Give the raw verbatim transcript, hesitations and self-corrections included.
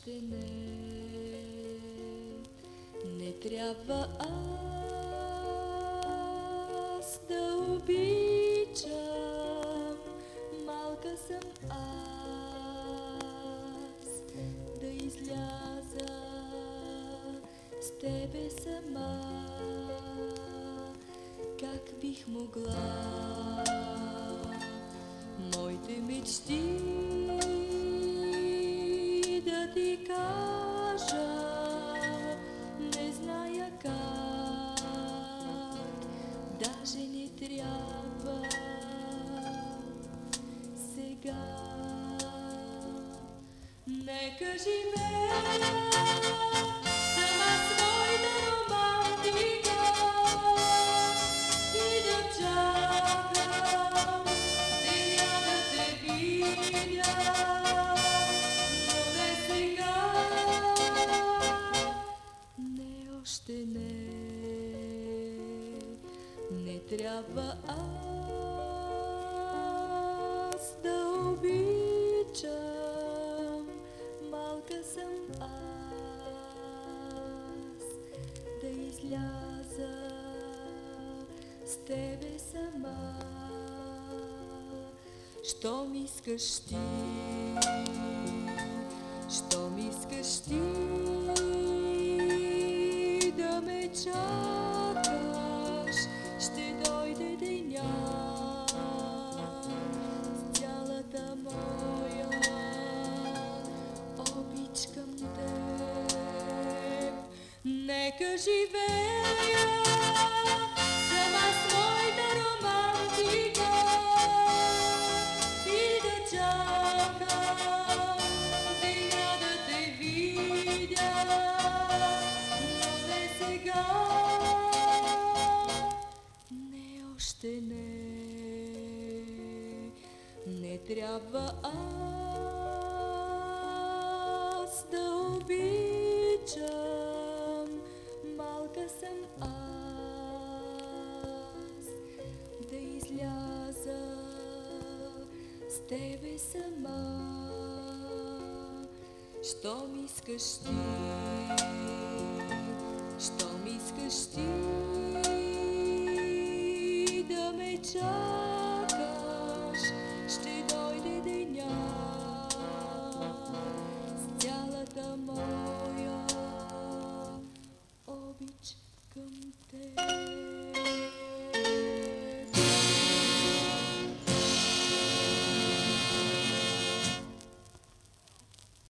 още не. Не трябва аз да обичам, малка съм аз, да изляза с тебе сама. Как бих могла моите мечти да ти кажа, не зная как, даже не трябва сега. Нека живея сама своята романтика и да чакам деня да те видя, но не сега, не още не. Не трябва аз да обичам, малка съм аз, да изляза с тебе сама. Щом искаш ти, щом искаш ти да ме чакаш, ще дойде деня с цялата моя обич към теб. Нека живея сама с моята романтика и да чакам деня да те видя, но не сега, не още не. Не трябва аз да обичам, малка съм аз, да изляза с тебе сама. Щом искаш ти, щом искаш ти да ме чакаш,